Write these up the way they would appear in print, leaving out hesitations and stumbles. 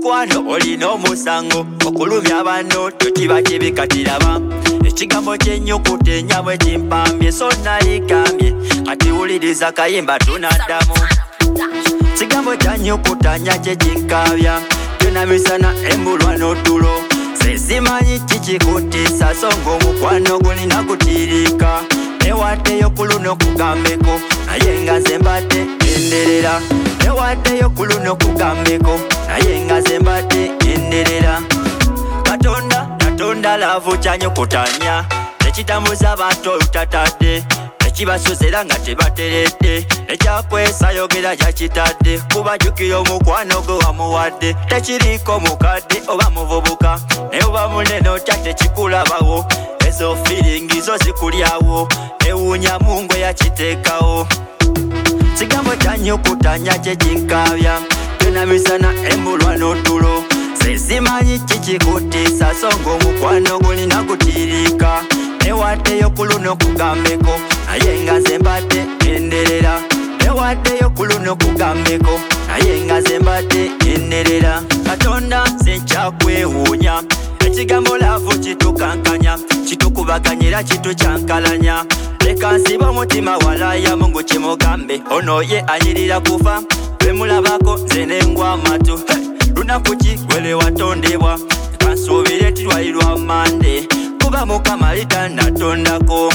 mukwano olina omusango okulumya banno tokiba kibikatiraba ekigambo ky'ennyukuta ennyabwe kimpambye so nalikambye kati wuliriza kayimba tunaddamu kigambo kya nnyukuta nnya kye kinkabya kyona misana embulwa n'otulo sesimanyi kikikutiisa so ng'omukwano gulina kutiirika newaddeyo ku luno kugambeko naye nga nze mbadde enderera newaddeyo ku luno kugambeko naye nga nze mbadde enderera katonda laavu kyanyukutanya tekitambuza abantu olutatadde nekibasozera nga tebateredde ekyakwesa yogera kyakitadde kubajjukira omukwano gwe wamuwadde tekiriiko mukadde oba muvubuka naye oba munene otya tekikulabawo ezo feeling zo zikulyawo ewuunya mungwe yakiteekawo kigambo kyanyukutanya kye kinkabya kyona misana embulwa n'otulo sesimanyi kikikutiisa so ng'omukwano gulina kutiirika newaddeyo ku luno kugambeko naye nga nze mbadde enderera newaddeyo ku luno kugambeko naye nga nze mbadde enderera katonda nze nkyakwewuunya ekigambo laavu kitukankanya kitukubaganyira kitukyankalanya leka nsiba omutima walayamu ngu kimugambe ono ye anyirira kufa bemulabako nze nengwa amatu lunaku ki gwele watondebwa kansuubire nti lwalirwa mande kuba mukama litanatondako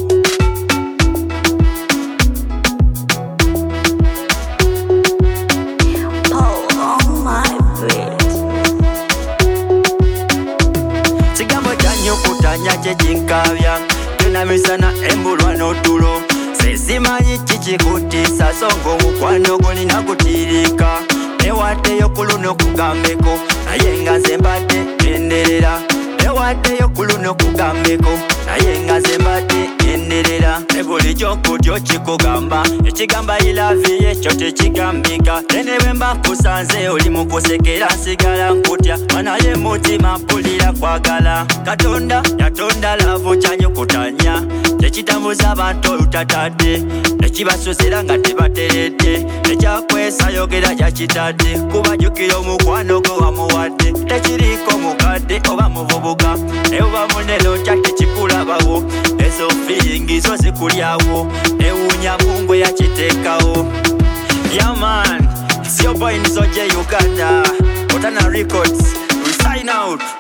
kigambo kyanyukutanya kye kinkabya kyona misana embulwa n'otulo sesimanyi kikikutiisa so ng'omukwano gulina kutiirika newaddeyo ku luno kugambeko naye nga nze mbadde enderera newaddeyo ku luno kugambeko naye nga nze mbadde enderera ne buli kyokutyo kikugamba ekigamba ilaviye ekyo tekigambika ene bwe mba kusanze oli mu kusekera nsigala nkutya manaye mutima mpulira kwagala katonda yatonda laavu kyanyukutanya tekitambuza abantu olutatadde nekibasozera nga tebateredde ekyakwesa yogera kyakitadde kubajjukira omukwano gwe wamuwadde tekiriiko mukadde oba muvubuka naye oba munene otya tekikulabawo ezo feeling zo zikulyawo ewuunya mungwe yakiteekawo yaman it's your boy Nzoje Uganda Otana Records we sign out.